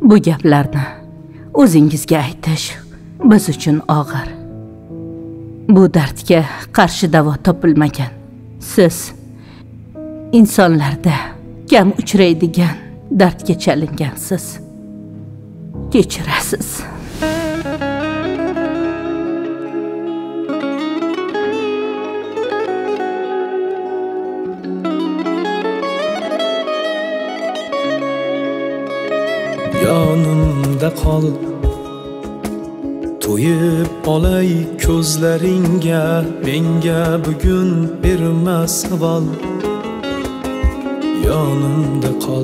Bu gaplarni o'zingizga aytish biz uchun og'ir. Bu dardga qarshi davo topilmagan. Siz insonlarda kam uchraydigan dardga chalingansiz. Kechirasiz. Yonimda qol, to'yib olay ko'zlaringga, menga bugun berma savol. Yonimda qol,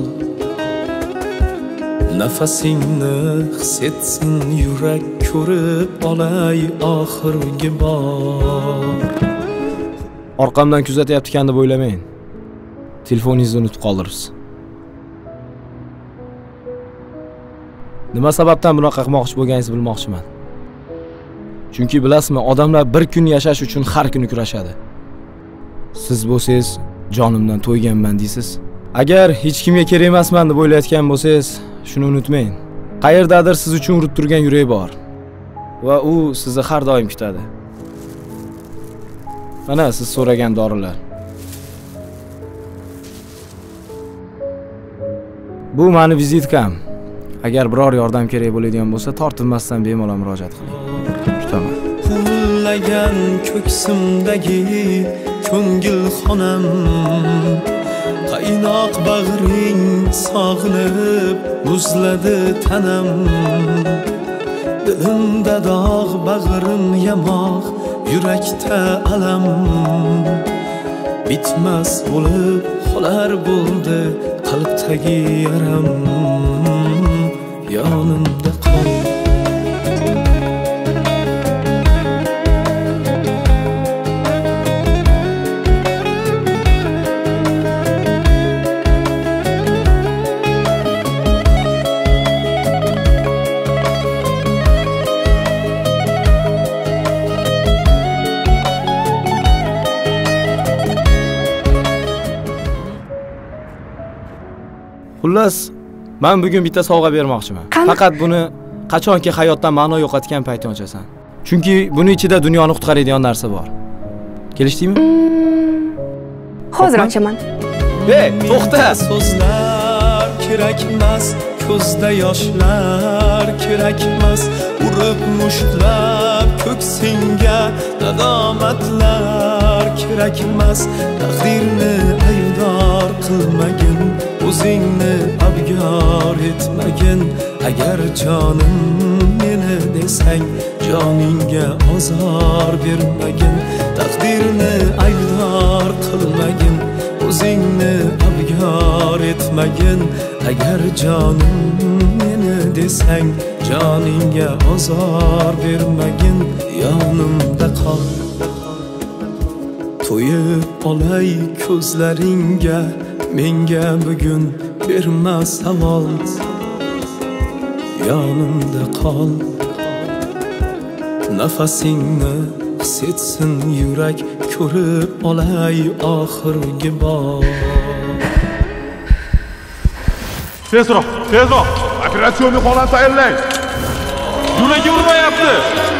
nafasingni his etsin yurak, ko'rib olay oxirgi bor. Orqamdan kuzatyapti-kan deb o'ylamang. Telefoningizni unutib qoldirsiz. Nima sababdan bunaqa qilmoqchi bo'lganingizni bilmoqchiman. Chunki bilasizmi, odamlar bir kun yashash uchun har kuni kurashadi. Siz bo'lsangiz, jonimdan to'yganman deysiz. Agar hech kimga kerak emasman deb o'ylayotgan bo'lsangiz, shuni unutmang. Qayerdadir siz uchun urib turgan yurak bor va u sizni har doim kutadi. Mana siz so'ragan dorilar. Bu meni vizitkam. Agar biror yordam kerak bo'ladigan bo'lsa, tortinmasdan bemalol murojaat qiling. Kutaman. Hullagan ko'ksimdagi ko'ngil xonam, qaynoq bag'ring sog'inib muzladi tanam. Dilimda dog', bag'rim yamoq, yurakda alam. Bitmas bo'lib qolar bo'ldi qalbdagi yaram. Yonimda qol, xullas, men bugun bitta sovg'a bermoqchiman. Faqat buni qachonki hayotdan ma'no yo'qotgan paytda ochasan. Chunki buni ichida dunyoni qutqaradigan narsa bor. Kelishdingmi? Hozir ochaman. To'xta. So'zlar kerak emas, ko'zda yoshlar kerak emas, urib mushtlab ko'ksingga nadomatlar kerak emas. Taqdirni aybdor qilmagin, o'zingni abgor etmagin. Agar jonim meni desang, joningga ozor bermagin. Taqdirni aybdor qilmagin, o'zingni abgor etmagin. Agar jonim meni desang, joningga ozor bermagin. Yonimda qol, to'yib olay ko'zlaringga, menga bugun berma savol. Yonimda qol, nafasingni his etsin yurak, ko'rib olay oxirgi bor. Tezroq, operatsionni holat tayyorlang. Yuragi urmayapti.